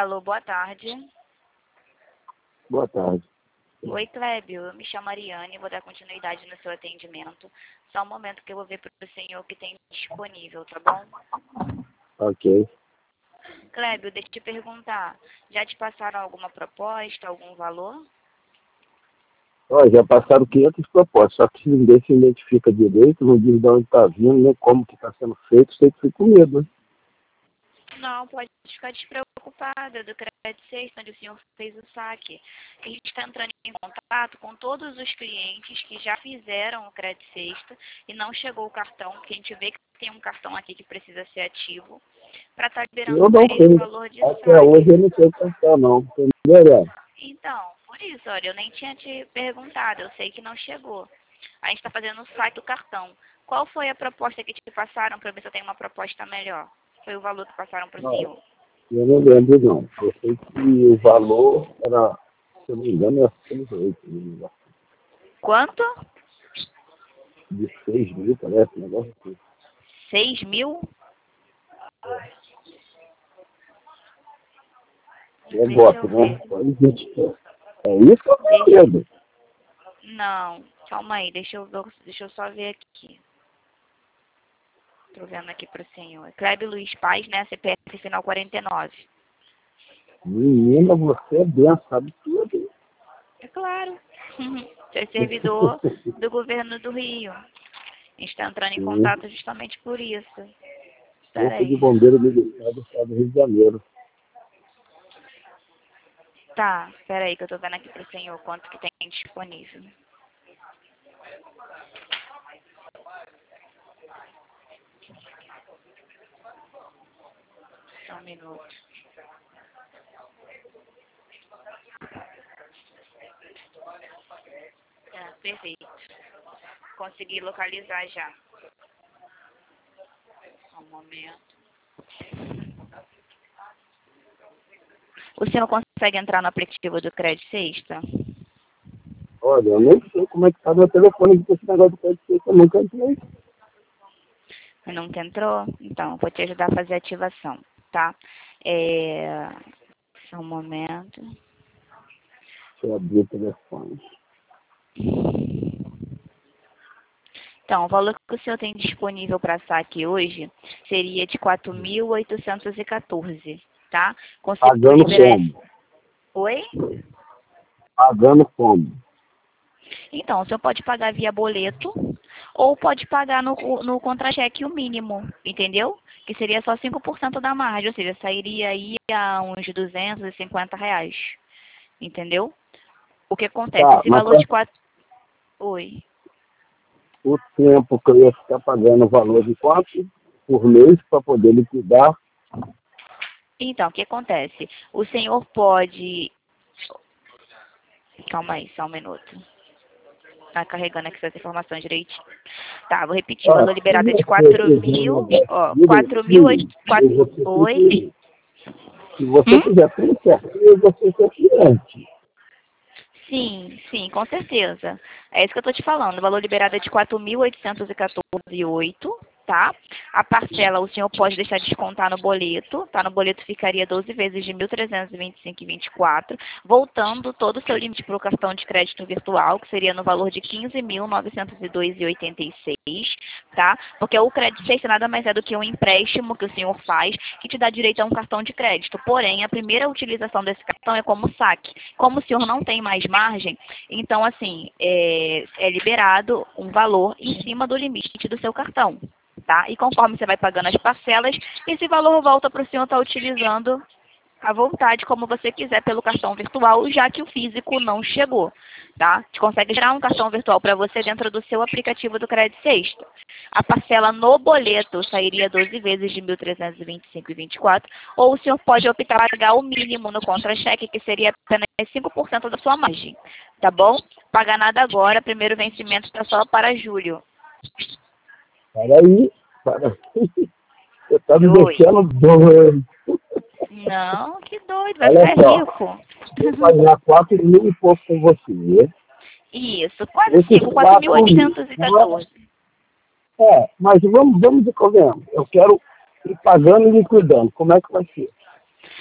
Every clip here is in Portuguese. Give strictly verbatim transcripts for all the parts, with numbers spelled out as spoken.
Alô, boa tarde. Boa tarde. Oi, Clébio. Eu me chamo Ariane, vou dar continuidade no seu atendimento. Só um momento que eu vou ver para o senhor que tem disponível, tá bom? Ok. Clébio, deixa eu te perguntar. Já te passaram alguma proposta, algum valor? Ó, já passaram quinhentas propostas, só que se ninguém se identifica direito, não diz de onde está vindo, nem como que está sendo feito, você fica com medo, né? Não, pode ficar despreocupada do crédito sexta, onde o senhor fez o saque. A gente está entrando em contato com todos os clientes que já fizeram o crédito sexta e não chegou o cartão, porque a gente vê que tem um cartão aqui que precisa ser ativo, para estar liberando Eu não para ele sei. o valor de Até saque. hoje eu não sei cantar, não. Entendeu? Então, por isso, olha, eu nem tinha te perguntado, eu sei que não chegou. A gente está fazendo o saque do cartão. Qual foi a proposta que te passaram para ver se eu tenho uma proposta melhor? Foi o valor que passaram para o senhor? Eu não lembro, não. Eu sei que o valor era, se eu não me engano, era seis ou oito. Quanto? De seis mil, parece, um negócio assim. Seis mil? É Deixa golpe, eu né? ver. Pode identificar. É isso ou é Deixa... medo? Não, calma aí, deixa eu, ver, deixa eu só ver aqui. Tô vendo aqui pro senhor. Clébio Luiz Paz, né? C P F final quarenta e nove. Menina, você é bem, sabe tudo. É claro. Você é servidor do governo do Rio. A gente está entrando em Sim. contato justamente por isso. Espera Corpo de aí. Bombeiro Militar do Estado do Rio de Janeiro. Tá, espera aí que eu tô vendo aqui pro senhor quanto que tem disponível. Só um minuto. É, perfeito. Consegui localizar já. Só um momento. O senhor consegue entrar no aplicativo do Crédito Sexta? Olha, eu nem sei como é que tá meu telefone com esse negócio do crédito, eu nunca entrei. Nunca entrou? Então, vou te ajudar a fazer a ativação, tá? É... Só um momento. Deixa eu abrir o telefone. Então, o valor que o senhor tem disponível para saque hoje seria de quatro mil oitocentos e quatorze, tá? Consigo Pagando liberar... como? Oi? Pagando como? Então, o senhor pode pagar via boleto ou pode pagar no, no contra-cheque o mínimo, entendeu? Que seria só cinco por cento da margem, ou seja, sairia aí a uns duzentos e cinquenta reais, entendeu? O que acontece? Tá, Esse mas valor pra de quatro... Oi? o tempo que eu ia ficar pagando o valor de quanto por mês para poder liquidar? Então, o que acontece? O senhor pode... Calma aí, só um minuto. Tá carregando aqui essas informações direitinho. Tá, vou repetir. O Ah, valor se liberado é de você quatro quiser um mil... negócio Ó, quatro mil... direitinho, você tem Oi? que, se você Hum? quiser tudo certinho, você é cliente. Sim, sim, com certeza. É isso que eu estou te falando. O valor liberado é de quatro mil oitocentos e quatorze vírgula oito, tá? A parcela o senhor pode deixar descontar no boleto, tá? No boleto ficaria doze vezes de mil trezentos e vinte e cinco vírgula vinte e quatro, voltando todo o seu limite para o cartão de crédito virtual, que seria no valor de quinze mil novecentos e dois vírgula oitenta e seis, tá? Porque o crédito sexta nada mais é do que um empréstimo que o senhor faz, que te dá direito a um cartão de crédito. Porém, a primeira utilização desse cartão é como saque. Como o senhor não tem mais margem, então, assim, é, é liberado um valor em cima do limite do seu cartão, tá? E conforme você vai pagando as parcelas, esse valor volta para o senhor estar utilizando à vontade, como você quiser, pelo cartão virtual, já que o físico não chegou, tá? A gente consegue gerar um cartão virtual para você dentro do seu aplicativo do Crédito Sexta. A parcela no boleto sairia doze vezes de mil trezentos e vinte e cinco vírgula vinte e quatro, ou o senhor pode optar por pagar o mínimo no contra-cheque, que seria apenas cinco por cento da sua margem, tá bom? Pagar nada agora, primeiro vencimento está só para julho. Peraí, peraí. Você tá me Oi. deixando doido. Não, que doido, vai Olha ficar só, rico. vou pagar quatro mil e pouco com você. Isso, quase Esses cinco, quatro mil quatro mil. oitocentos e quatorze. É, mas vamos, vamos de convenhamos. Eu quero ir pagando e liquidando. Como é que vai ser?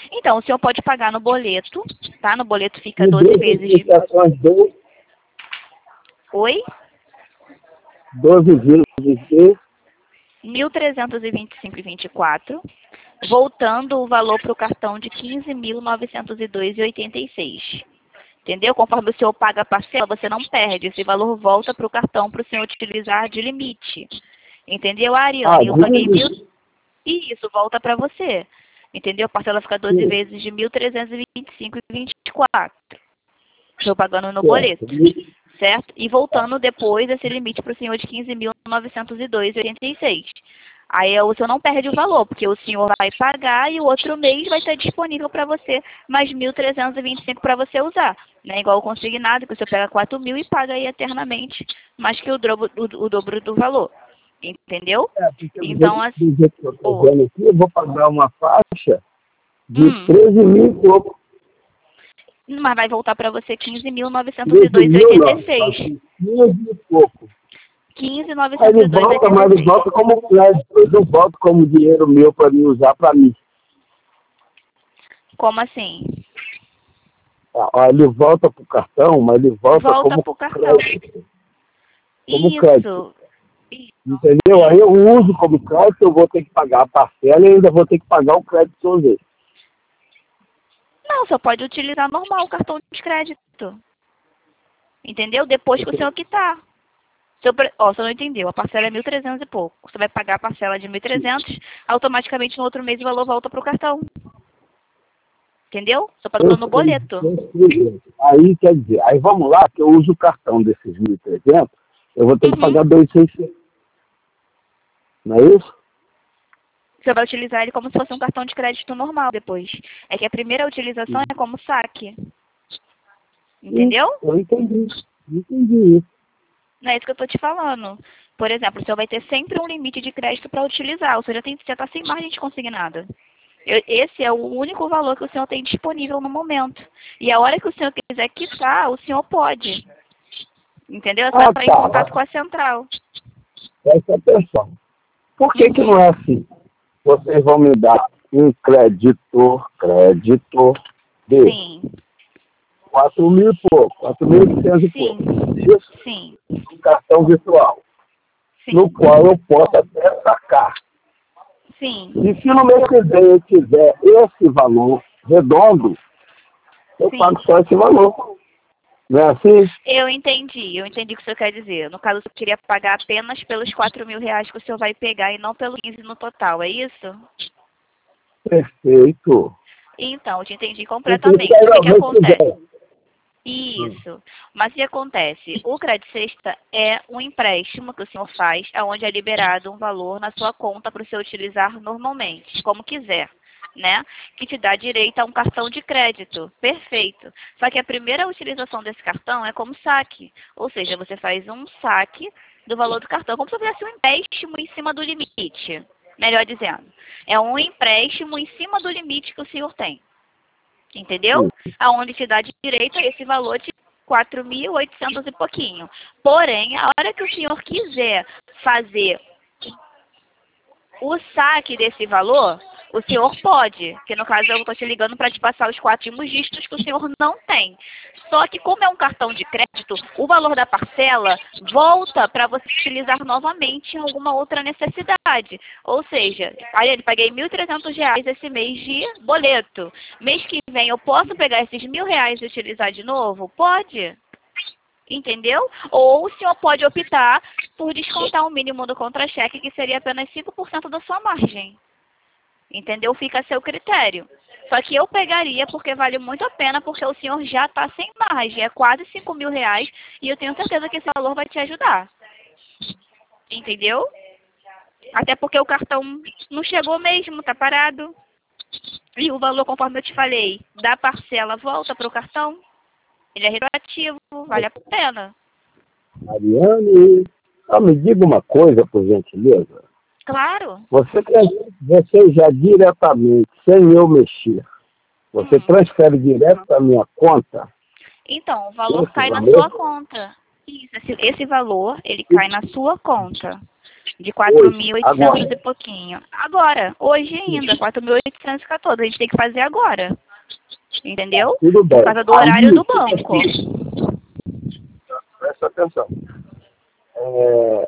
Então, o senhor pode pagar no boleto, tá? No boleto fica E doze duas vezes de... explicações, doze, Oi? doze vezes de... mil trezentos e vinte e cinco reais e vinte e quatro centavos, voltando o valor para o cartão de quinze mil novecentos e dois reais e oitenta e seis centavos. Entendeu? Conforme o senhor paga a parcela, você não perde. Esse valor volta para o cartão para o senhor utilizar de limite. Entendeu, Ariane? Ah, Eu paguei mil... de... E isso volta para você. Entendeu? A parcela fica doze vezes de mil trezentos e vinte e cinco reais e vinte e quatro centavos. Estou pagando no boleto. Certo? E voltando depois esse limite para o senhor de quinze mil novecentos e dois reais e oitenta e seis centavos. Aí o senhor não perde o valor, porque o senhor vai pagar e o outro mês vai estar disponível para você mais mil trezentos e vinte e cinco para você usar. Né? Igual o consignado, que você pega quatro mil e paga aí eternamente, mais que o dobro, o, o dobro do valor. Entendeu? É, então, do assim... jeito que eu tô vendo aqui, eu vou pagar uma faixa de Hum. treze mil e pouco. Mas vai voltar para você quinze mil novecentos e dois reais e oitenta e seis centavos. quinze e pouco. quinze mil Aí novecentos ele e dois reais e volta, mas oitenta e ele seis volta centavos. como crédito. Ele não volta como dinheiro meu para me usar para mim. Como assim? Ah, ele volta para o cartão, mas ele volta, Volta como pro cartão. crédito. Como Isso. crédito. Entendeu? Aí eu uso como crédito, eu vou ter que pagar a parcela e ainda vou ter que pagar o crédito que eu usei. Não, só pode utilizar normal o cartão de crédito. Entendeu? Depois que o senhor quitar. Seu pre... Ó, você não entendeu. A parcela é mil e trezentos e pouco. Você vai pagar a parcela de mil e trezentos, automaticamente no outro mês o valor volta pro cartão. Entendeu? Só pagando no boleto. Aí, quer dizer, aí vamos lá, que eu uso o cartão desses mil e trezentos, eu vou ter Uhum. que pagar dois mil e seiscentos. Não é isso? Você vai utilizar ele como se fosse um cartão de crédito normal depois. É que a primeira utilização é como saque. Entendeu? Eu entendi. Entendi isso. Não é isso que eu estou te falando. Por exemplo, o senhor vai ter sempre um limite de crédito para utilizar. O senhor já está sem margem de consignado. Eu, esse é o único valor que o senhor tem disponível no momento. E a hora que o senhor quiser quitar, o senhor pode. Entendeu? É só Ah, entrar tá. em contato com a central. Presta atenção. Por que que não é assim? Vocês vão me dar um crédito, crédito de Sim. quatro mil e pouco, quatro mil e oitocentos e Sim. pouco. Isso? Sim. Um cartão virtual, Sim. no qual eu posso até sacar. Sim. E se no mês que vem eu tiver esse valor redondo, eu Sim. pago só esse valor. Não é assim? Eu entendi, eu entendi o que o senhor quer dizer. No caso, o senhor queria pagar apenas pelos quatro mil reais que o senhor vai pegar e não pelos quinze no total, é isso? Perfeito. Então, eu te entendi completamente. O que, que acontece? Isso. Mas o que acontece? O Crédito Sexta é um empréstimo que o senhor faz, onde é liberado um valor na sua conta para o senhor utilizar normalmente, como quiser. Né? Que te dá direito a um cartão de crédito. Perfeito. Só que a primeira utilização desse cartão é como saque. Ou seja, você faz um saque do valor do cartão, como se fosse um empréstimo em cima do limite. Melhor dizendo. É um empréstimo em cima do limite que o senhor tem. Entendeu? Aonde te dá direito a esse valor de quatro mil e oitocentos e pouquinho. Porém, a hora que o senhor quiser fazer o saque desse valor, o senhor pode, que no caso eu estou te ligando para te passar os quatro últimos dígitos que o senhor não tem. Só que como é um cartão de crédito, o valor da parcela volta para você utilizar novamente em alguma outra necessidade. Ou seja, aí paguei mil e trezentos reais esse mês de boleto. Mês que vem eu posso pegar esses mil reais e utilizar de novo? Pode. Entendeu? Ou o senhor pode optar por descontar o mínimo do contra-cheque, que seria apenas cinco por cento da sua margem. Entendeu? Fica a seu critério. Só que eu pegaria porque vale muito a pena, porque o senhor já está sem margem. É quase cinco mil reais e eu tenho certeza que esse valor vai te ajudar. Entendeu? Até porque o cartão não chegou mesmo, tá parado. E o valor, conforme eu te falei, da parcela volta para o cartão. Ele é retroativo, vale a pena. Ariane, só me diga uma coisa, por gentileza. Claro. Você, você já diretamente, sem eu mexer, você hum. transfere direto para minha conta? Então, o valor Esse cai valor? na sua conta. Isso, esse, esse valor, ele cai na sua conta. De quatro mil e oitocentos e pouquinho. Agora, hoje ainda, quatro mil oitocentos e quatorze. A gente tem que fazer agora. Entendeu? Tudo bem. Por causa do horário Aí, do banco. Presta atenção. É...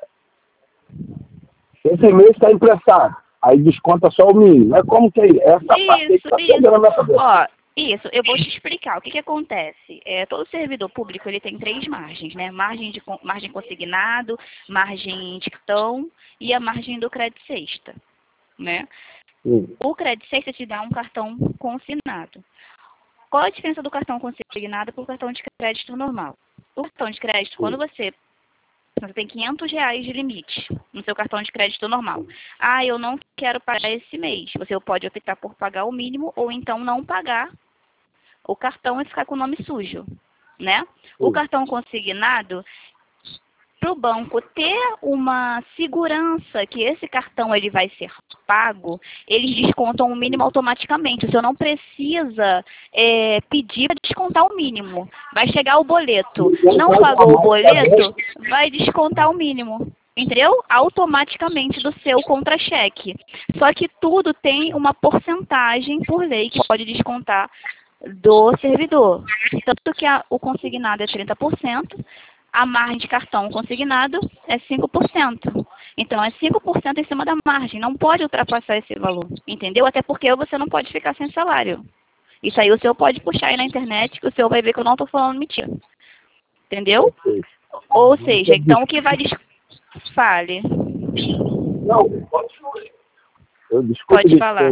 Esse mês está emprestado. Aí desconta só o mínimo. É como que é essa parte aí que Isso, está pegando na minha cabeça. Ó, isso, eu vou te explicar. O que, que acontece? É, todo servidor público ele tem três margens, né? Margem de con- margem consignado, margem de cartão e a margem do crédito sexta, né? Sim. O crédito sexta te dá um cartão consignado. Qual a diferença do cartão consignado para o cartão de crédito normal? O cartão de crédito, quando você você tem quinhentos reais de limite no seu cartão de crédito normal. Ah, eu não quero pagar esse mês. Você pode optar por pagar o mínimo ou então não pagar o cartão e ficar com o nome sujo, né? O cartão consignado, para o banco ter uma segurança que esse cartão ele vai ser pago, eles descontam o mínimo automaticamente. O senhor não precisa é, pedir para descontar o mínimo. Vai chegar o boleto, não pagou o boleto, vai descontar o mínimo. Entendeu? Automaticamente do seu contra-cheque. Só que tudo tem uma porcentagem por lei que pode descontar do servidor. Tanto que a, o consignado é trinta por cento, a margem de cartão consignado é cinco por cento. Então, é cinco por cento em cima da margem. Não pode ultrapassar esse valor. Entendeu? Até porque você não pode ficar sem salário. Isso aí o senhor pode puxar aí na internet que o senhor vai ver que eu não estou falando mentira. Entendeu? Ou seja, então o que vai... Des... Fale. Não, pode falar. Eu desculpe Pode falar.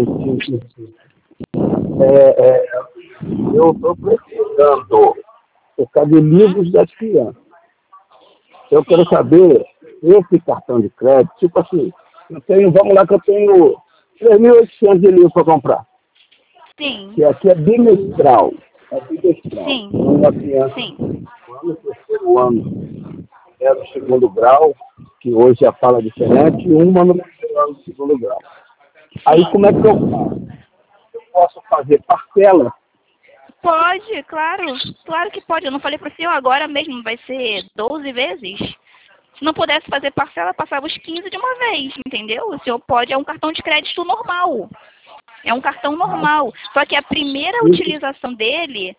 É, é, eu estou precisando por causa de livros das crianças. Eu quero saber, esse cartão de crédito, tipo assim, eu tenho, vamos lá que eu tenho três mil e oitocentos de livros para comprar. Sim. Que aqui é bimestral. É bimestral. Sim. Uma criança Sim. no terceiro ano é do segundo grau, que hoje já fala diferente, e uma no terceiro ano do segundo grau. Aí como é que eu faço? Eu posso fazer parcela? Pode, claro. Claro que pode. Eu não falei para o senhor agora mesmo, vai ser doze vezes. Se não pudesse fazer parcela, passava os quinze de uma vez, entendeu? O senhor pode, é um cartão de crédito normal. É um cartão normal. Só que a primeira utilização dele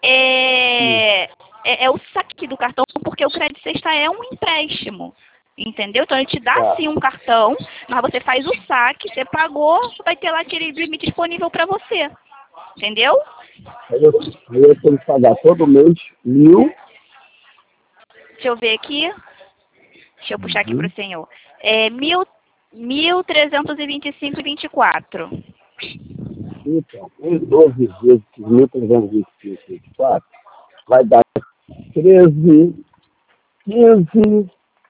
é, é, é o saque do cartão, porque o crédito sexta é um empréstimo. Entendeu? Então ele te dá sim um cartão, mas você faz o saque, você pagou, vai ter lá aquele limite disponível para você. Entendeu? Aí eu, aí eu tenho que pagar todo mês mil. Deixa eu ver aqui. Deixa eu puxar aqui para o senhor. É mil, mil trezentos e vinte e cinco e vinte e quatro. Então, em doze vezes mil trezentos e vinte e cinco e vinte e quatro, vai dar treze, quinze,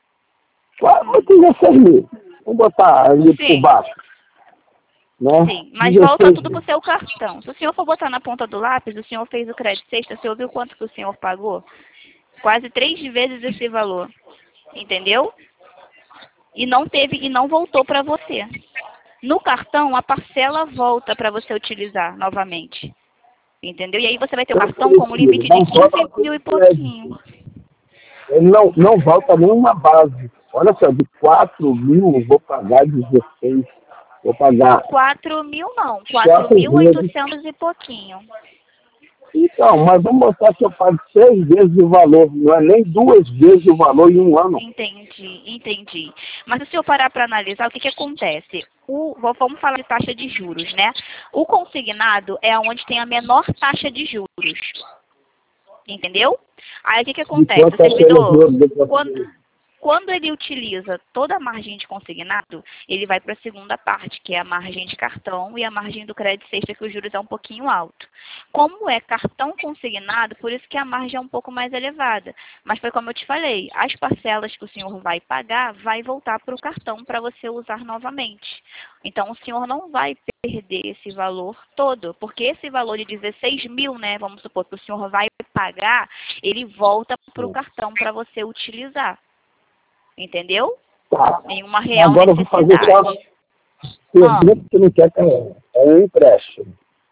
vou ter dezesseis mil. Vamos botar ali por baixo. Né? Sim, mas volta tudo para o seu cartão. Se o senhor for botar na ponta do lápis, o senhor fez o crédito sexta, o senhor viu quanto que o senhor pagou? Quase três vezes esse valor. Entendeu? E não teve, e não voltou para você. No cartão, a parcela volta para você utilizar novamente. Entendeu? E aí você vai ter o cartão com um limite de quinze mil e pouquinho. Ele não, não volta nenhuma base. Olha só, de quatro mil eu vou pagar dezesseis. Vou pagar. quatro mil não, quatro mil e oitocentos e pouquinho. Então, mas vamos botar que eu pago seis vezes o valor, não é nem duas vezes o valor em um ano. Entendi, entendi. Mas se o senhor parar para analisar, o que, que acontece? O, vamos falar de taxa de juros, né? O consignado é onde tem a menor taxa de juros. Entendeu? Aí o que, que acontece? O servidor, quando... Quando ele utiliza toda a margem de consignado, ele vai para a segunda parte, que é a margem de cartão e a margem do crédito sexta, que os juros é um pouquinho alto. Como é cartão consignado, por isso que a margem é um pouco mais elevada. Mas foi como eu te falei, as parcelas que o senhor vai pagar, vai voltar para o cartão para você usar novamente. Então, o senhor não vai perder esse valor todo, porque esse valor de dezesseis mil, né, vamos supor que o senhor vai pagar, ele volta para o cartão para você utilizar. Entendeu? Tá. Nenhuma real Agora eu vou fazer só pergunta que não quer cair. É um empréstimo.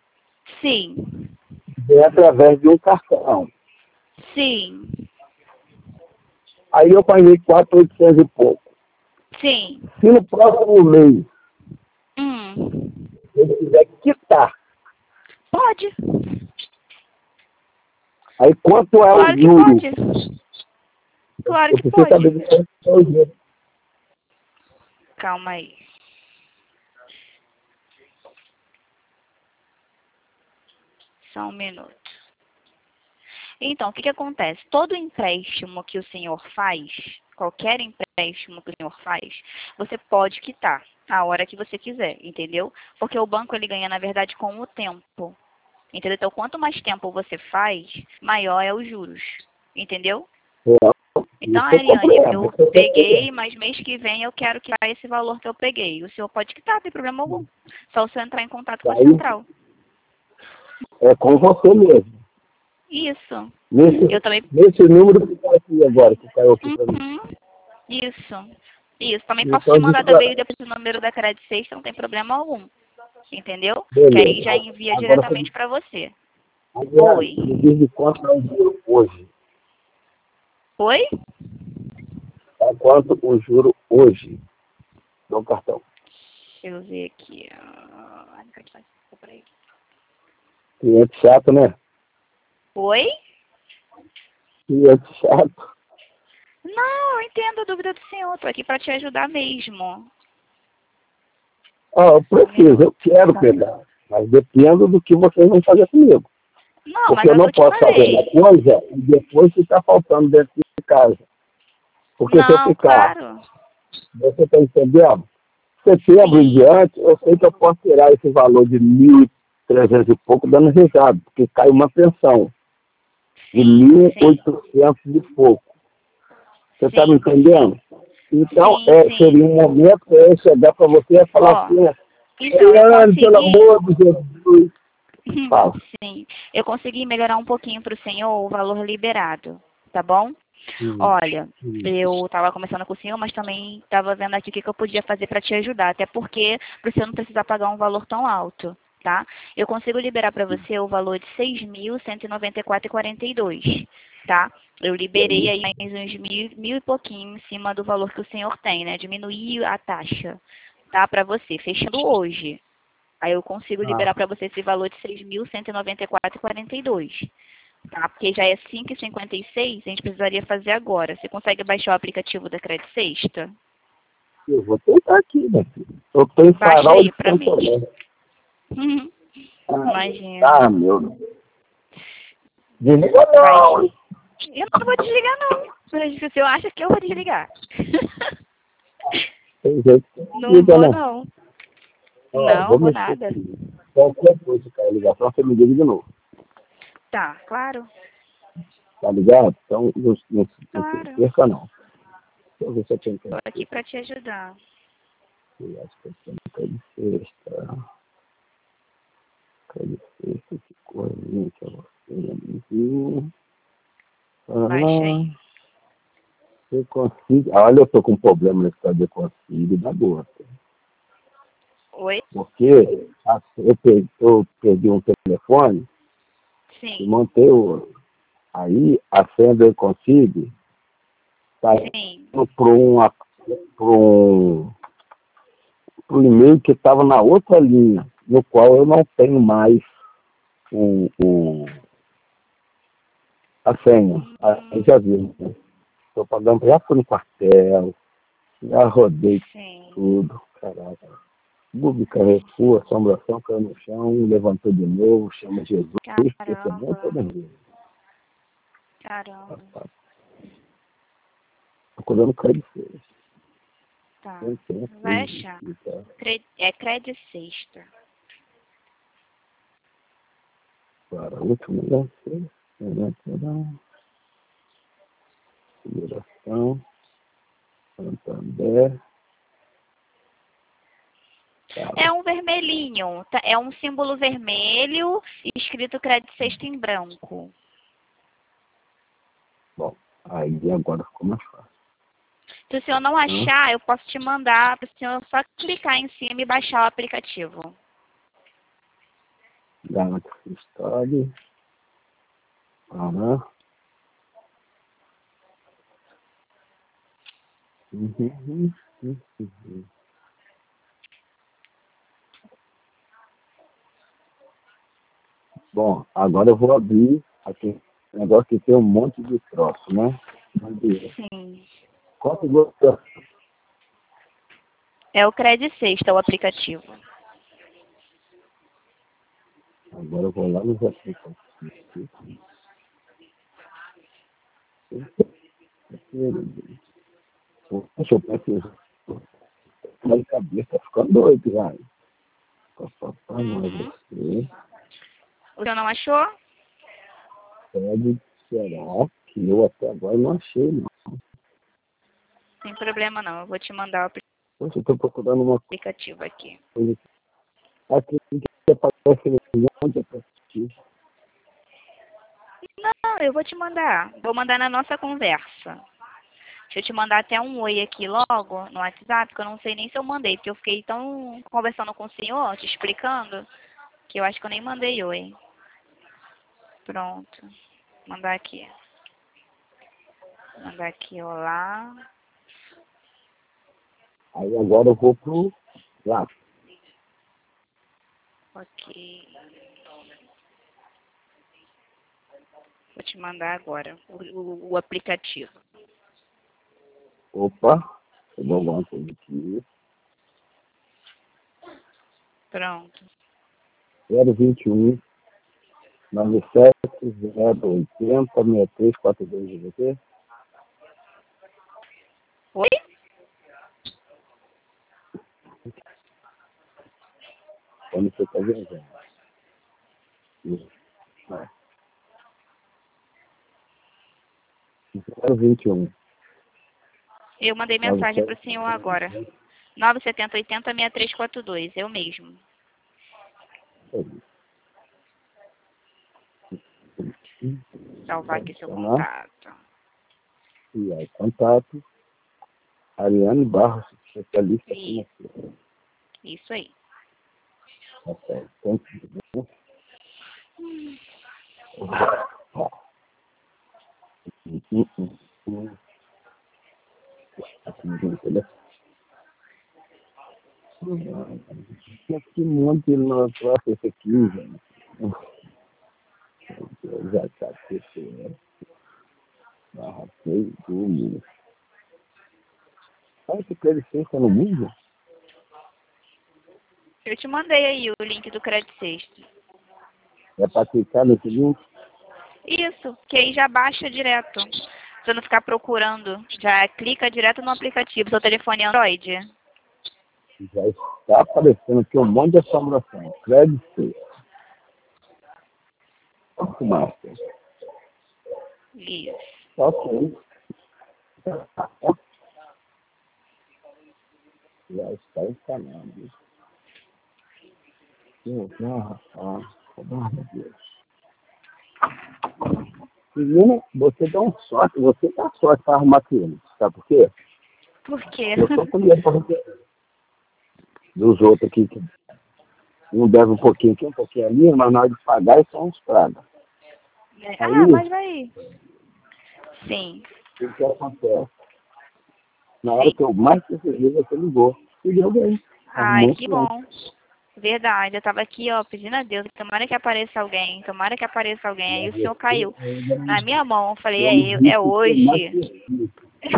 Sim. É através de um cartão. Sim. Aí eu paguei quatro mil e oitocentos e pouco. Sim. Se no próximo mês Hum. ele quiser quitar, Pode. aí quanto é Claro o que juro? pode. Claro Eu que preciso pode. saber de quanto é o juro. Calma aí. Só um minuto. Então, o que, que acontece? Todo empréstimo que o senhor faz, qualquer empréstimo que o senhor faz, você pode quitar a hora que você quiser, entendeu? Porque o banco ele ganha, na verdade, com o tempo. Entendeu? Então, quanto mais tempo você faz, maior é os juros. Entendeu? É, Então, isso eu Ariane, compreendo. eu Isso eu peguei, compreendo. mas mês que vem eu quero quitar esse valor que eu peguei. O senhor pode quitar, não tem problema algum. Só o senhor entrar em contato com a Aí central. é com você mesmo. Isso. Nesse, Eu também. nesse número que está aqui agora, que caiu aqui para mim. Uhum. Isso. Isso. Também posso Então, te a mandar gente também vai- depois o número da Credit Sexta, não tem problema algum. Entendeu? Que aí beleza. já envia Agora, você diretamente para você. Adriane, Oi. me diz de quanto é o juro hoje. Oi? Tá quanto o juro hoje no cartão? Deixa eu ver aqui. Ah, peraí. Cliente chato, né? Oi? Cliente chato. Não, eu entendo a dúvida do senhor. Tô aqui para te ajudar mesmo. Ah, eu Só um preciso, eu minuto. quero pegar. Mas dependo do que vocês vão fazer comigo. Não, Porque mas eu é o que não eu te posso fazer uma falei. coisa e depois ficar faltando dentro de casa. Porque se eu Não, ficar, claro. você está entendendo? Setembro em Sim, diante, eu sei que eu posso tirar esse valor de mil e trezentos e pouco dando risada, porque cai uma pensão de sim, mil e sim. oitocentos e pouco. Você está me Sim, entendendo? sim. Então, Sim, é, seria sim. um momento para eu chegar para você e falar Ó, assim, então, eu Eliane, pelo consegui. amor de Jesus, fala. Sim, eu consegui melhorar um pouquinho para o senhor o valor liberado, tá bom? Hum, Olha, eu estava conversando com o senhor, mas também estava vendo aqui o que, que eu podia fazer para te ajudar, até porque para o senhor não precisar pagar um valor tão alto, tá? Eu consigo liberar para você o valor de seis mil cento e noventa e quatro reais e quarenta e dois centavos, tá? Eu liberei aí mais uns mil, mil e pouquinho em cima do valor que o senhor tem, né? Diminuir a taxa, tá? Para você, fechando hoje. Aí eu consigo liberar Ah, para você esse valor de seis mil cento e noventa e quatro reais e quarenta e dois centavos. Tá? Porque já é cinco e cinquenta e seis, a gente precisaria fazer agora. Você consegue baixar o aplicativo da Credit Sexta? eu vou tentar aqui, né? Filho? Eu tenho Baixa farol aí de pra Santo mim. André. Ah, Imagina. ah, meu. Desliga Baixa não, aí. hein? Eu não vou desligar, não. Mas se o senhor acha que eu vou desligar. Tem jeito que Não desliga, vou, né? não. Ó, Não, vou vou mexer nada. aqui. Qualquer coisa, cara, ligação, você me liga de novo. Tá, claro. Tá ligado? Então, não, não, não Claro. perca não. Deixa eu ver se eu tenho Tô tempo aqui pra te ajudar. aqui. Acho que eu tenho que de sexta. De sexta, que coisinha que eu vou Baixa Ah, aí. eu consigo. Olha, eu tô com um problema nesse caso de consigo da boa. Oi? Porque a- eu perdi, eu perdi um telefone e Sim. montei outro. Aí a senha do eu consigo está Sim. indo para um, pra um, pra um e-mail que estava na outra linha, no qual eu não tenho mais o, o, a senha. Aí Hum, já viu, né? Estou pagando, já fui no quartel, já rodei sim. tudo, caraca. Google Carrefour, assombração caiu no chão, levantou de novo, chama Jesus, esse é bom Caramba. todo mundo. Caramba. Tô cuidando crédito. Tá. Tem tempo Vai de achar. explicar. Cre- É Credit Sexta. Para a última, né? Internacional, Federação, Santander, cara. É um vermelhinho. tá? É um símbolo vermelho escrito Credit Sexta em branco. Bom, aí agora ficou mais fácil. Se o senhor não Hã? achar, eu posso te mandar para o senhor só clicar em cima e baixar o aplicativo. Galaxy Story, Pará, Uhum, uhum, uhum. Bom, agora eu vou abrir aqui um negócio que tem um monte de troço, né? Onde- Sim. Qual que você... É o Credit Sexta, o aplicativo. Agora eu vou lá nos aplicativos. Poxa, eu preciso. Minha cabeça tá ficando doido, já. Papai, mas Uhum. você O senhor não achou? pode... Será que eu até agora não achei, não? Sem problema não. Eu vou te mandar o Poxa, eu tô procurando uma aplicativo aqui. coisa aqui que aparece um monte de aplicativo. Não, eu vou te mandar. Vou mandar na nossa conversa. Deixa eu te mandar até um oi aqui logo no WhatsApp, que eu não sei nem se eu mandei, porque eu fiquei tão conversando com o senhor, te explicando, que eu acho que eu nem mandei oi. Pronto. Mandar aqui. Mandar aqui, olá. Aí agora eu vou pro lá. Ok. Vou te mandar agora o, o, o aplicativo. Opa, eu vou alguma coisa aqui. Pronto. zero vinte e um, nove sete, zero oitenta, sessenta e três, quarenta e dois G B T. Oi? Quando você está viajando. Isso. É. zero vinte e um. Eu mandei mensagem para o senhor agora. nove sete zero oito zero, seis três quatro dois. Eu mesmo. Salvar aqui seu contato. E aí, contato. Ariane Barros, especialista Isso. financeira. Isso aí. Tá certo. Então, ó. Hum, hum, hum, hum. Aqui no telefone. Que monte de nós esse aqui, gente. Eu já tá pessoa. Barra seis, Google. Sabe que licença no Google? Eu te mandei aí o link do Credit Sexta. É para clicar nesse link? Isso, que aí já baixa direto. Você não ficar procurando. Já clica direto no aplicativo. Seu telefone é Android? Já está aparecendo aqui um monte de assombração. Crédito. Quanto master? Isso. Ok. Já está instalando. Meu Deus, meu Deus. Menina, você dá um sorte, você dá sorte para arrumar cliente. Sabe por quê? Por quê? Eu sou cliente para você. Dos outros aqui, que um deve um pouquinho aqui, um pouquinho ali, mas na hora de pagar, eles são uns pragas. Ah, Aí, mas vai. Sim. o que acontece? Na hora Sim. que eu mais precisei, você ligou. E deu bem. Ai, Arrumou um que cliente. bom. Verdade, eu tava aqui, ó, pedindo a Deus, tomara que apareça alguém, tomara que apareça alguém. Aí o senhor caiu na minha mão. Eu falei, Eu é, me eu- é disse que eu mais hoje. preciso.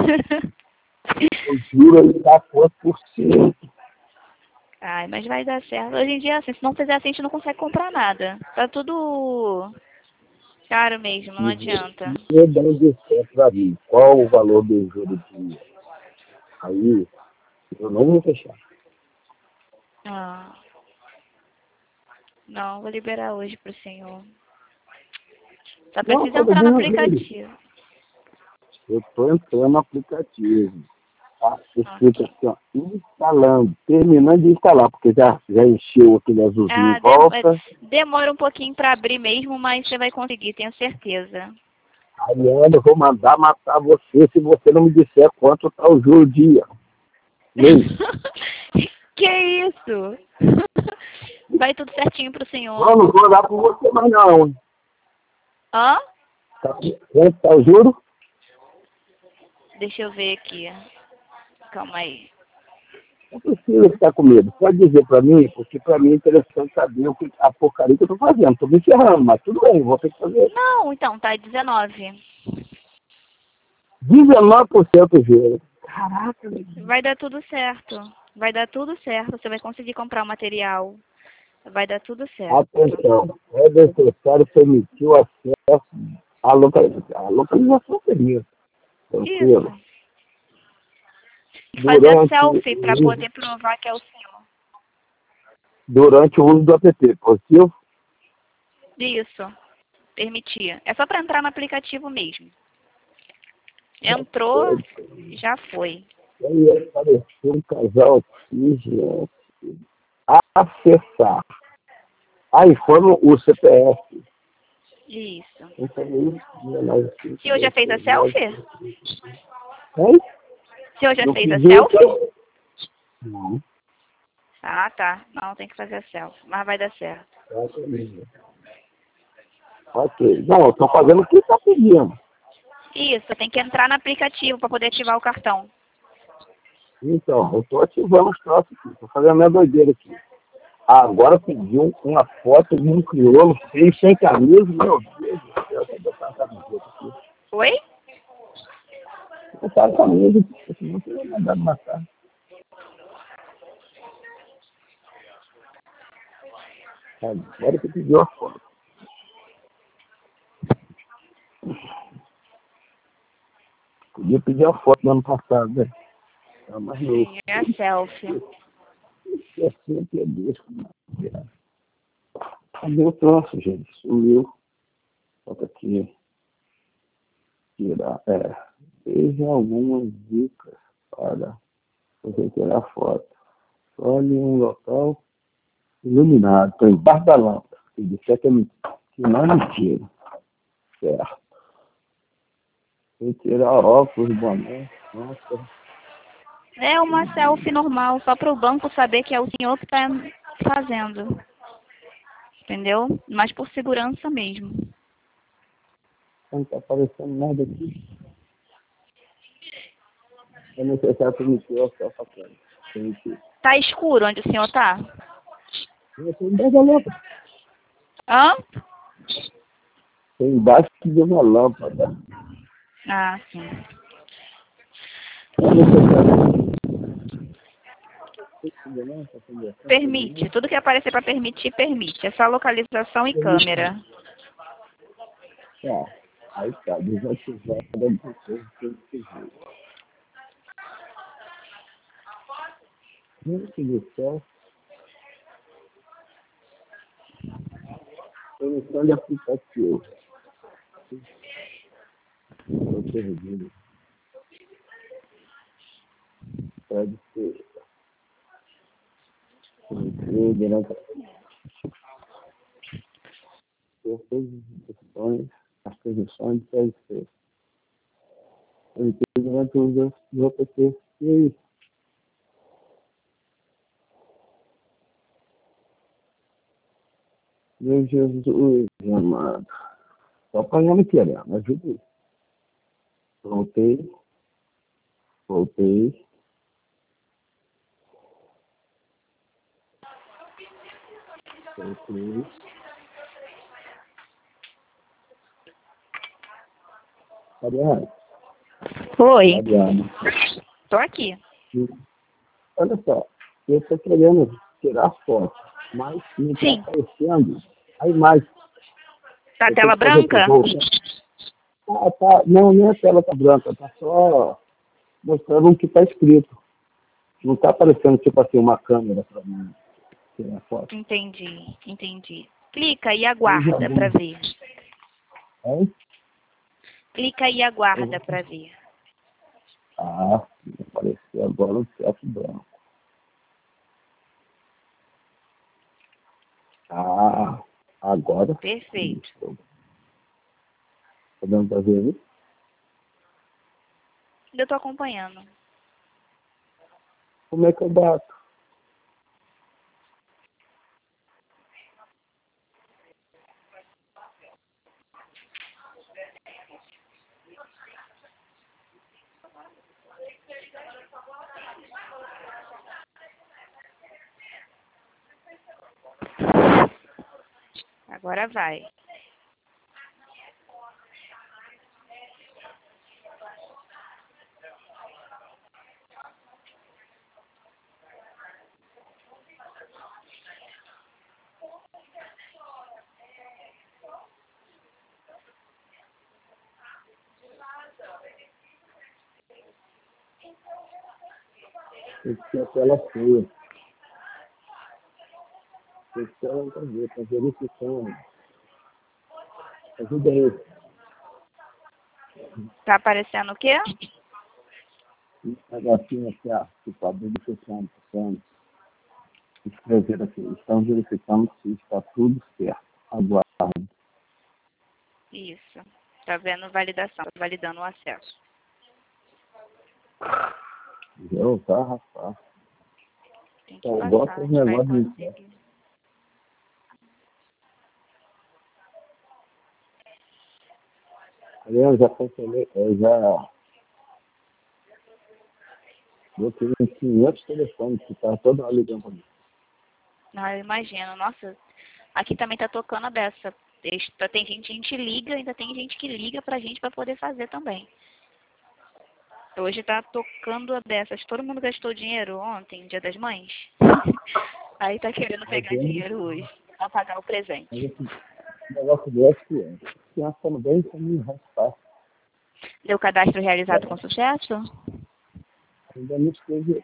Eu juro, ele dá quanto por cento. Ai, mas vai dar certo. Hoje em dia, assim, se não fizer assim, a gente não consegue comprar nada. Tá tudo caro mesmo, não E adianta. você dá um desconto para mim. Qual o valor do juro de... Aí, eu não vou fechar. Ah, não, vou liberar hoje pro senhor. Só Não, precisa cada entrar no dia juro. aplicativo. Eu estou entrando no aplicativo. Tá? Escrito Ok. assim, ó, instalando, terminando de instalar, porque já, já encheu aquele azulzinho em Ah, dem- é, volta. demora um pouquinho pra abrir mesmo, mas você vai conseguir, tenho certeza. Ariane, eu vou mandar matar você se você não me disser quanto está o juro dia. Mês. Que isso? Vai tudo certinho pro senhor. Não, não vou dar para você mais não. Hein? Hã? Tá, quanto está o juro? Deixa eu ver aqui. Calma aí. Não precisa ficar com medo. Pode dizer para mim, porque para mim é interessante saber o que, a porcaria que eu tô fazendo. Tô me ferrando, mas tudo bem, vou ter que fazer. Não, então, tá dezenove. dezenove por cento gelo. Caraca, velho. Vai dar tudo certo. Vai dar tudo certo. Você vai conseguir comprar o material. Vai dar tudo certo. Atenção, é necessário permitir o acesso à localização. A localização seria tranquilo. Isso. Fazer a Durante, selfie para o- poder provar que é o seu. durante o uso do app, possível? Isso. Permitir. É só para entrar no aplicativo mesmo. Entrou, já foi. Aí apareceu um casal aqui, gente. Acessar. Aí foi o C P F. Isso. Eu falei, dezenove, O senhor já fez a dezenove. selfie? Hein? O senhor já Eu fez a pedi selfie? que- Não, Ah, tá. Não, tem que fazer a selfie. Mas vai dar certo. é comigo. Ok. Não, eu tô fazendo o que tá pedindo. Isso, tem que entrar no aplicativo para poder ativar o cartão. Então, eu tô ativando os troços aqui. Tô fazendo a minha doideira aqui. Ah, agora pediu uma foto de um crioulo feio, sem camisa. Meu Deus do céu, vou botar a camiseta aqui. Oi? Vou botar a camisa, porque senão você vai mandar me matar. Agora que pediu a foto. Podia pedir a foto do ano passado, né? Tá mais novo. Sim, é a selfie. E assim que é Deus. Cadê o troço, gente? Sumiu. Falta aqui. Tirar. É. Veja algumas dicas para você tirar foto. Olhe um local iluminado. Estou embaixo da lâmpada. Se disser que, é mentira, que não é mentira. Certo. Vou tirar óculos, boné. Nossa. É uma selfie normal, só para o banco saber que é o senhor que está fazendo. Entendeu? Mas por segurança mesmo. Não está aparecendo nada aqui. É necessário permitir o acesso à câmera. Permitir. Tá escuro onde o senhor tá? Eu estou embaixo da lâmpada. Hã? Estou embaixo de uma lâmpada. Ah, sim. É necessário. Permite. Tudo que aparecer para permitir, permite. É só localização e câmera. Tá. Aí tá, desativada alguma coisa que eu fiz. Gente do céu, solução de aplicativo. Estou perdido. Pode ser. Permitir durante as posições, as posições de P L C. Permitir durante o uso do app. E aí? Meu Jesus, amado. Só apanhando querendo, ajuda aí. Voltei, voltei. Voltei. Adriana, Oi. Adriana. Tô aqui. Olha só, eu estou querendo tirar foto, mas não está Sim. aparecendo a imagem. Tá a Eu tenho tela que fazer o quê? branca? Voltar. Ah, tá. Não, nem a tela está branca, está só mostrando o que está escrito. Não está aparecendo, tipo assim, uma câmera para mim tirar foto. Entendi, entendi. Clica e Veja aguarda para algum. ver. É? Clica e aguarda para ver. Ah, apareceu agora o teto branco. Ah, agora sim. Perfeito. Estou podendo fazer isso? Eu tô acompanhando. Como é que eu bato? Agora vai. Tem que ser a tela feia. Tem que ser ela pra ver, tá verificando. Ajuda aí. Tá aparecendo o quê? Um negocinho aqui, ó, que tá verificando, tá? Escrever aqui. Estão verificando se está tudo certo. Aguarde. Isso. Tá vendo validação, tá validando o acesso. Viu? Tá, rapaz. Tem que Então, passar, bota a os gente vai negócios de conseguir. eu já cancelei, eu já botei uns quinhentos telefones que tá toda hora ligando pra mim. Não, eu imagino. Nossa, aqui também tá tocando a beça. Tem tem gente, a gente liga, ainda tem gente que liga pra gente pra poder fazer também. Hoje tá tocando a beça. Acho que todo mundo gastou dinheiro ontem, Dia das Mães. Aí tá querendo pegar dinheiro hoje pra pagar o presente. Mas esse negócio desse que é. Criança tá no bem caminho, rapaz. Deu cadastro realizado com sucesso? Ainda não escrevi.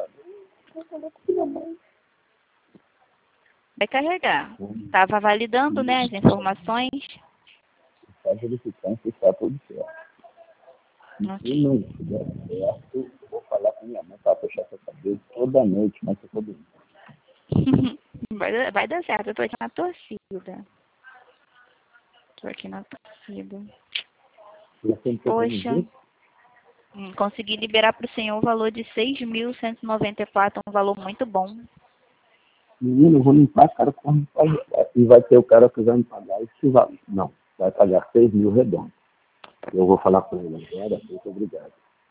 Vai carregar. Tava validando, né, as informações. Está verificando se está tudo certo. E se Ok. não estiver certo, eu vou falar com minha mãe para fechar essa cabeça toda noite, mas eu vou dormir. Vai, vai dar certo. Eu tô aqui na torcida. Tô aqui na torcida. Você não tem como Poxa. ver? Hum, Consegui liberar para o senhor o valor de seis mil cento e noventa e quatro, um valor muito bom. Menino, eu vou limpar a cara com e vai ter o cara que vai me pagar esse valor. Não, vai pagar seis mil redondos. Eu vou falar com ele agora, muito obrigado.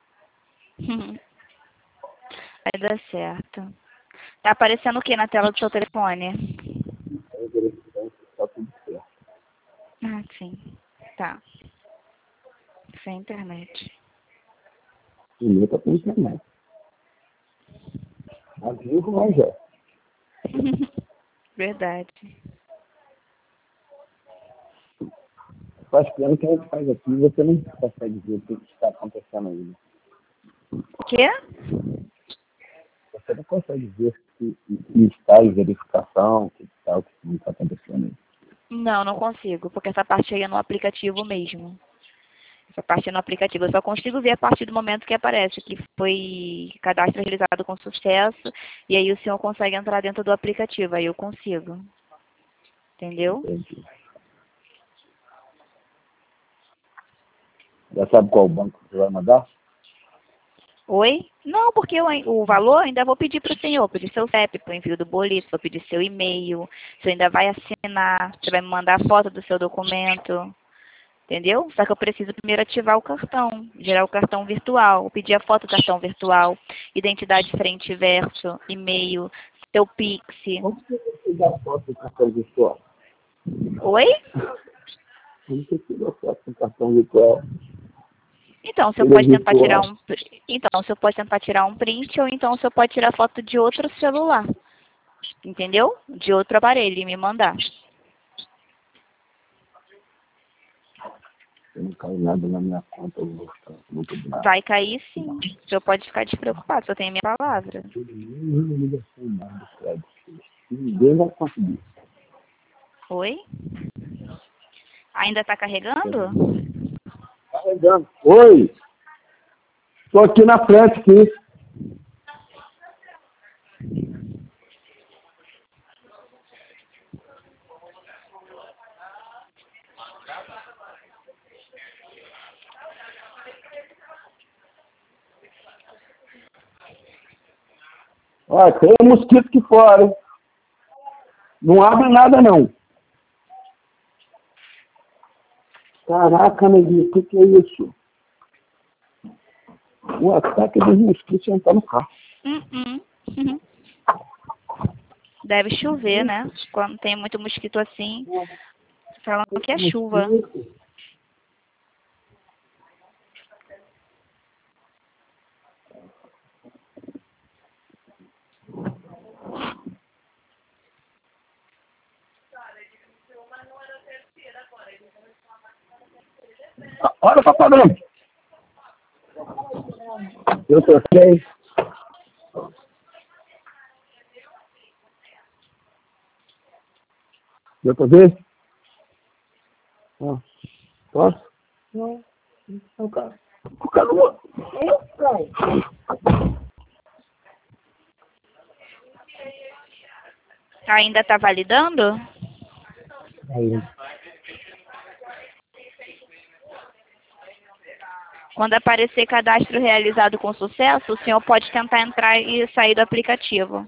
Vai dar certo. Tá aparecendo o que na tela do seu telefone? Aí verificando se está tudo certo. Ah, sim. Tá. Sem internet. O meu tá com internet. Mas vivo, mas é. Verdade. Faz pena que a gente faz aqui e você não consegue ver o que está acontecendo aí. Né? O quê? Você não consegue ver se, se está em verificação, o que está, o que não está acontecendo aí. Não, não consigo, porque essa parte aí é no aplicativo mesmo. Essa parte é no aplicativo. Eu só consigo ver a partir do momento que aparece que foi cadastro realizado com sucesso e aí o senhor consegue entrar dentro do aplicativo. Aí eu consigo. Entendeu? Entendi. Já sabe qual banco você vai mandar? Oi? Não, porque eu, ai- o valor ainda vou pedir para o senhor, pedir seu C E P para o envio do boleto, vou pedir seu e-mail, o senhor ainda vai assinar, você vai me mandar a foto do seu documento, entendeu? Só que eu preciso primeiro ativar o cartão, gerar o cartão virtual, pedir a foto do cartão virtual, identidade frente e verso, e-mail, seu Pix. Como que você dá foto do cartão virtual? Oi? Como que você dá foto do cartão virtual? Então, o senhor Ele é pode tentar tirar virtual. um, então, o senhor pode tentar tirar um print ou então o senhor pode tirar foto de outro celular, entendeu? De outro aparelho e me mandar. Eu não cai nada na minha conta, eu vou ficar muito bravo. Vai cair sim. O senhor pode ficar despreocupado, o senhor tem a minha palavra. Nenhuma ligação mais do crédito. Ninguém vai conseguir. Oi? Ainda está carregando? Carregando. Oi! Estou aqui na frente, aqui. Olha, tem um mosquito aqui fora, hein? Não abre nada, não. Caraca, neguinho, o que, que é isso? O ataque dos mosquitos entrar no carro. Uh -uh. Deve chover, né? Quando tem muito mosquito assim, Falando que é chuva. Olha o papagaio. Eu troquei. Deu pra ver? Ah, posso? Não, não quero. O calor. Ainda tá validando? Aí. Quando aparecer cadastro realizado com sucesso, o senhor pode tentar entrar e sair do aplicativo.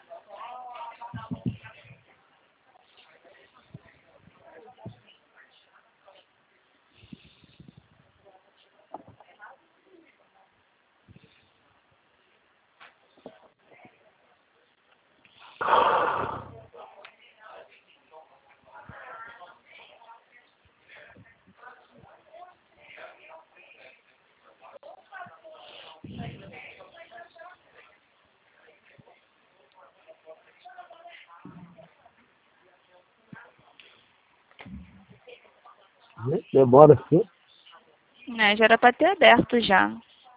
Demora assim. É, já era para ter aberto já.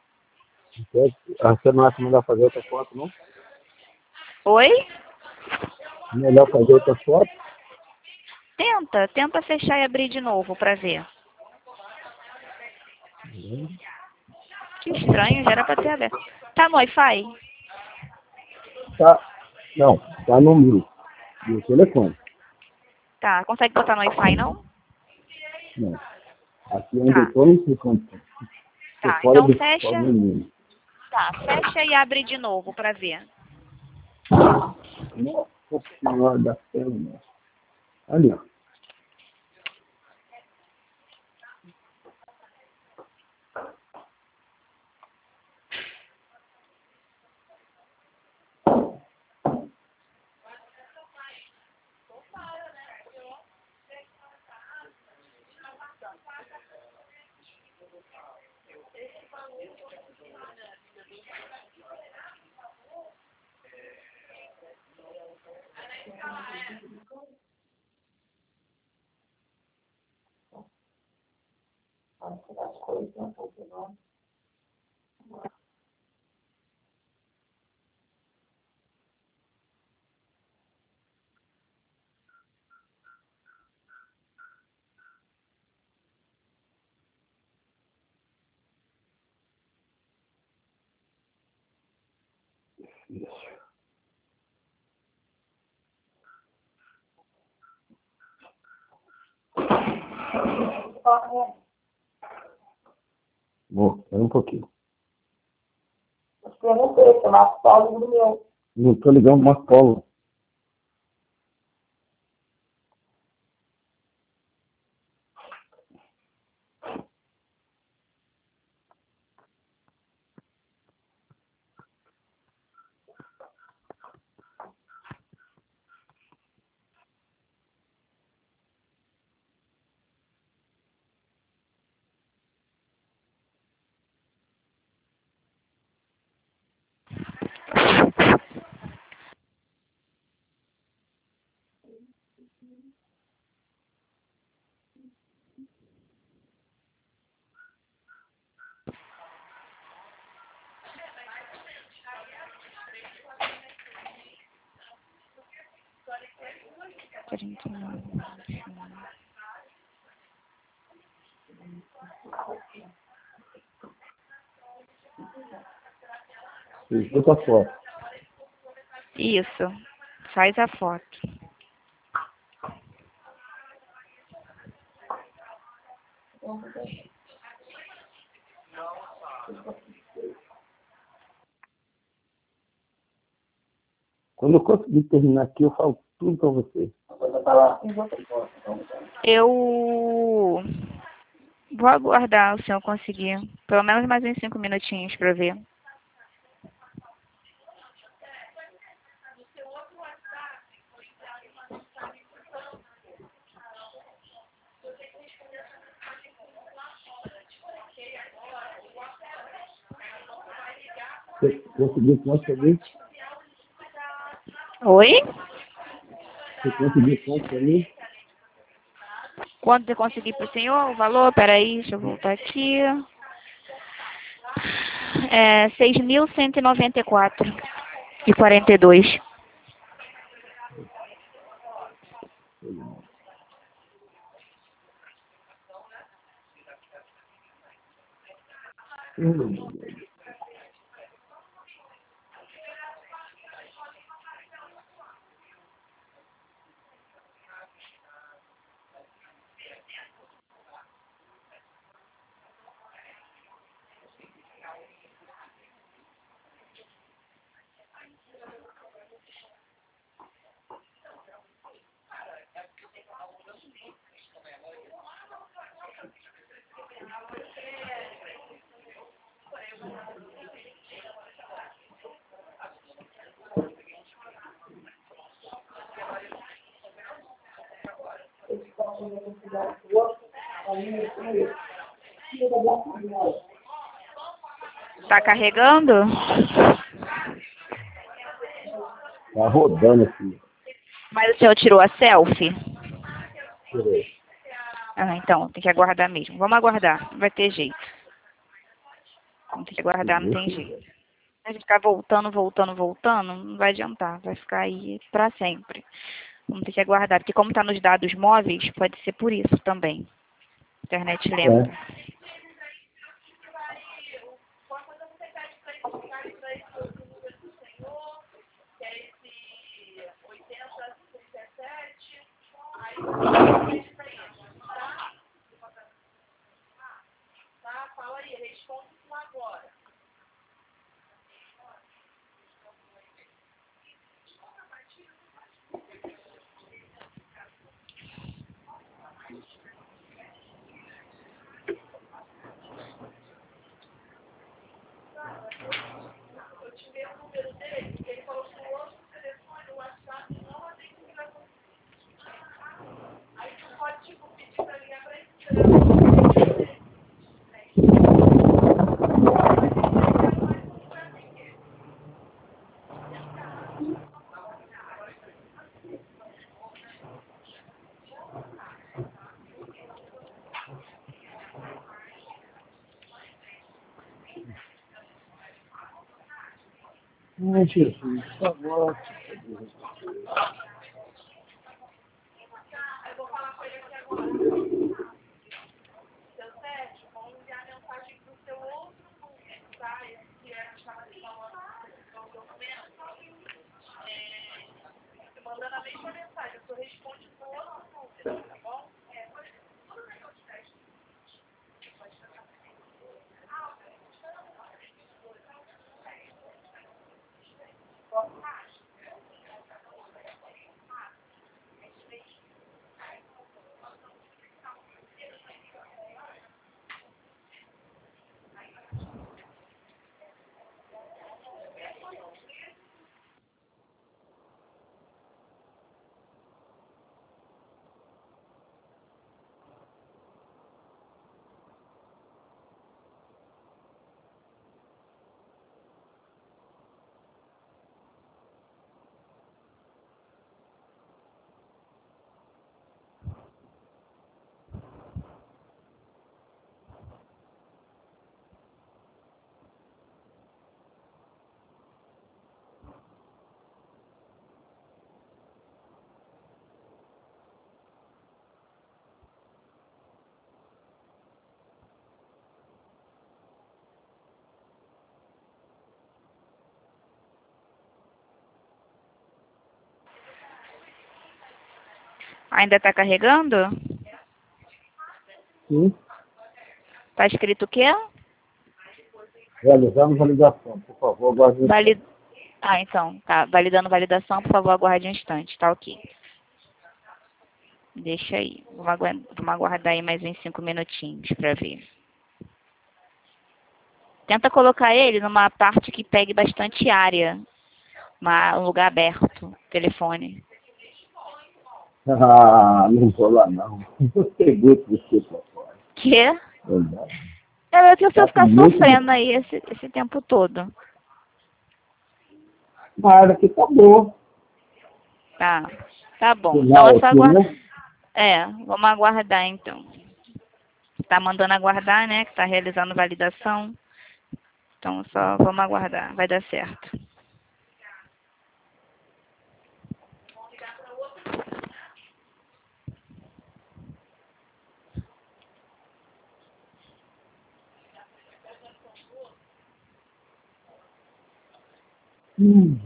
Você não acha melhor fazer outra foto, não? Oi? Melhor fazer outra foto? Tenta, tenta fechar e abrir de novo para ver. Que estranho, já era para ter aberto. Tá no Wi-Fi? Tá. Não, tá no meu. No telefone. Tá, consegue botar no Wi-Fi não? Não. Aqui onde Tá, eu tô não sei como. Tô tá. fora Então do fecha. menino. Tá, fecha e abre de novo para ver. Nossa senhora da perna. Ali, ó. Vou, espera um pouquinho. Acho que eu não sei, tem uma Paulo do meu. Não tô ligando uma cola. Fiz outra foto. Isso. Faz a foto. Quando eu conseguir terminar aqui, eu falo tudo pra você. Eu vou aguardar o senhor conseguir. Pelo menos mais uns cinco minutinhos para ver. Você conseguiu quanto ali? Oi? Você conseguiu quanto ali? Quanto eu consegui pro senhor? O valor? Peraí, deixa eu voltar aqui. É seis mil cento e noventa e quatro e quarenta e dois. Hum. Tá carregando? Tá rodando aqui. Mas o senhor tirou a selfie? Tirei. Ah, então, tem que aguardar mesmo. Vamos aguardar, não vai ter jeito. Vamos ter que aguardar, não tem jeito. A gente ficar voltando, voltando, voltando, não vai adiantar. Vai ficar aí pra sempre. Vamos ter que aguardar, porque como tá nos dados móveis, pode ser por isso também. Internet lenta. É. Ai, Jesus, por favor. Ainda tá carregando? Sim. Tá escrito o quê? Realizamos a ligação, por favor, aguarde um Valid... Ah, então, tá. Validando validação, por favor, aguarde um instante. Tá ok. Deixa aí. Vamos aguardar, vamos aguardar aí mais uns cinco minutinhos pra ver. Tenta colocar ele numa parte que pegue bastante área. Uma, um lugar aberto. Telefone. Ah, não vou lá não. Eu peguei por você pra fora. Quê? Verdade. É que o senhor Tá ficar muito- sofrendo aí esse, esse tempo todo. A área aqui tá boa. Tá. Tá bom. Então Final é só aqui, aguardar. né? É, vamos aguardar então. Tá mandando aguardar, né? Que tá realizando validação. Então só vamos aguardar. Vai dar certo. Hum.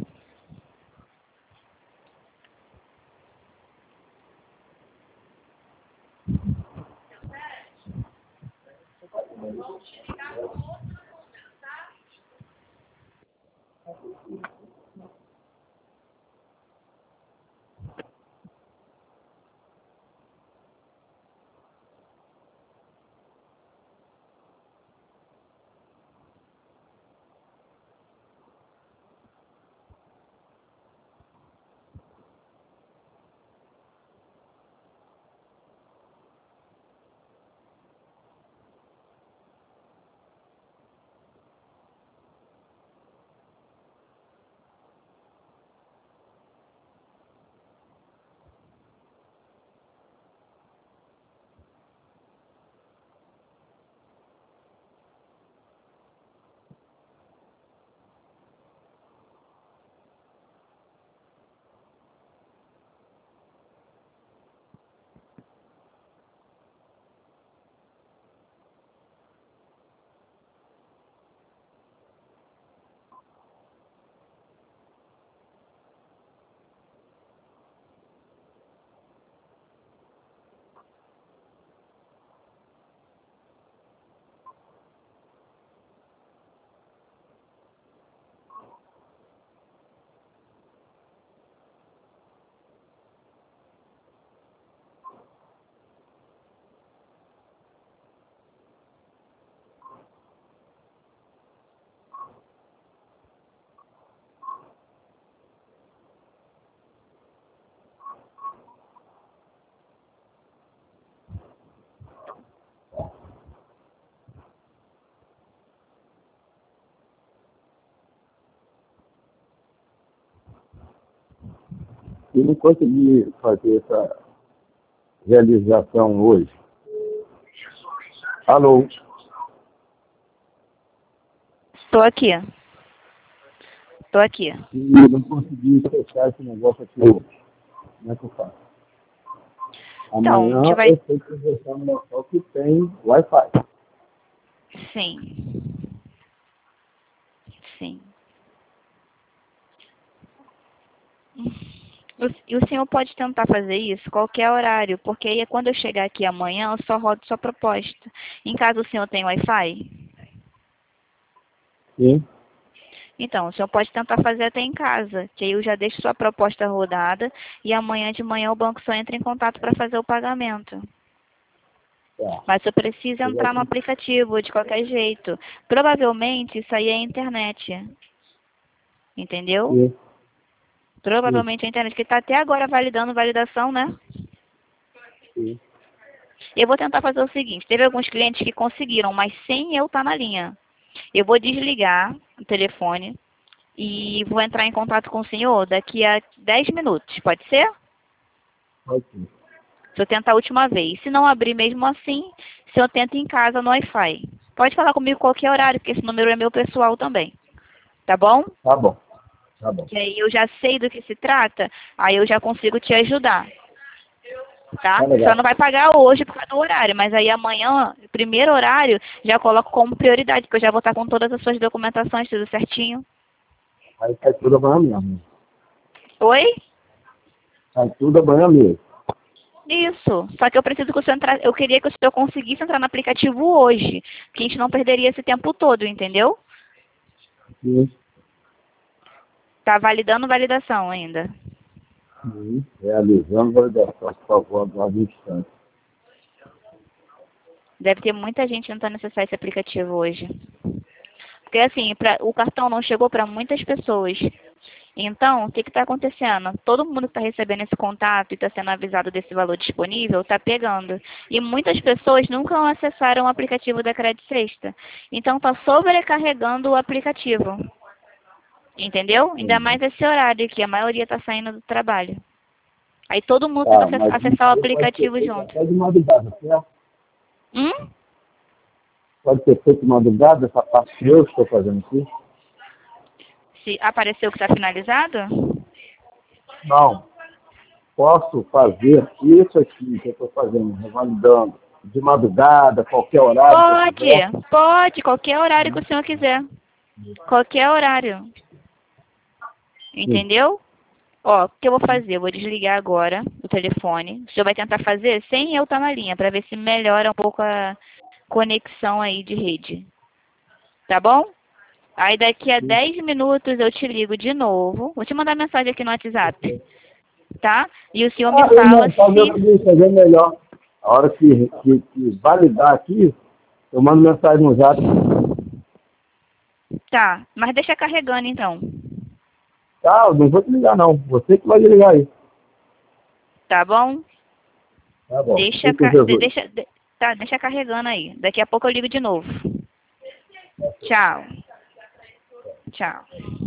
Eu não consegui fazer essa realização hoje. Alô? Tô aqui. Tô aqui. Eu não consegui fechar esse negócio aqui hoje. Como é que eu faço? Então, a Amanhã gente vai. eu tenho que conversar no local que tem Wi-Fi. Sim. Sim. O- E o senhor pode tentar fazer isso qualquer horário, porque aí quando eu chegar aqui amanhã, eu só rodo sua proposta. Em caso o senhor tenha Wi-Fi, Sim? então o senhor pode tentar fazer até em casa, que aí eu já deixo sua proposta rodada e amanhã de manhã o banco só entra em contato para fazer o pagamento. Tá. Mas você precisa Eu já entrar no tenho- aplicativo de qualquer jeito. Provavelmente isso aí é internet, entendeu? Sim. Sim. Provavelmente é internet, que está até agora validando validação, né? Sim. Eu vou tentar fazer o seguinte, teve alguns clientes que conseguiram, mas sem eu estar na linha. Eu vou desligar o telefone e vou entrar em contato com o senhor daqui a dez minutos, pode ser? Pode sim. Se eu tentar a última vez. Se não abrir mesmo assim, se eu tento em casa no Wi-Fi. Pode falar comigo qualquer horário, porque esse número é meu pessoal também. Tá bom? Tá bom. Tá bom. Que aí eu já sei do que se trata, aí eu já consigo te ajudar. Tá? Tá legal. Só não vai pagar hoje por causa do horário, mas aí amanhã, primeiro horário, já coloco como prioridade, porque eu já vou estar com todas as suas documentações, tudo certinho. Aí sai tudo amanhã mesmo. Oi? Sai tudo amanhã mesmo. Isso. Só que eu preciso que o senhor entra... eu queria que o senhor conseguisse entrar no aplicativo hoje, que a gente não perderia esse tempo todo, entendeu? Sim. Tá validando validação ainda. Sim. Realizando validação, por favor, aguarde um instante. Deve ter muita gente tentando acessar esse aplicativo hoje. Porque assim, pra... o cartão não chegou para muitas pessoas. Então, o que está acontecendo? Todo mundo que está recebendo esse contato e está sendo avisado desse valor disponível está pegando. E muitas pessoas nunca acessaram o aplicativo da Credit Sexta. Então, está sobrecarregando o aplicativo. Entendeu? Ainda Sim. mais esse horário aqui, a maioria tá saindo do trabalho. Aí todo mundo Tá, tenta mas acessar o isso aí pode ser aplicativo feito junto. até de madrugada, certo? Hum? Pode ser feito de madrugada, essa parte que eu estou fazendo aqui? Se apareceu que está finalizado? Não. Posso fazer isso aqui que eu estou fazendo, revalidando, de madrugada, qualquer horário que eu quiser? Pode, pode, qualquer horário que o senhor quiser. Qualquer horário. Entendeu? Ó, o que eu vou fazer? Eu vou desligar agora o telefone. O senhor vai tentar fazer sem eu estar na linha, para ver se melhora um pouco a conexão aí de rede. Tá bom? Aí daqui a dez minutos eu te ligo de novo. Vou te mandar mensagem aqui no WhatsApp. Tá? E o senhor me Ah, eu fala não, talvez eu se... devia fazer melhor. A hora que, que, que validar aqui, eu mando mensagem no zap. Tá, mas deixa carregando então. Tá, eu não vou te ligar não. Você que vai ligar aí. Tá bom? Tá bom. Deixa, Fique com ca- de- Jesus. deixa, de- tá, deixa carregando aí. Daqui a pouco eu ligo de novo. Tchau. Tchau.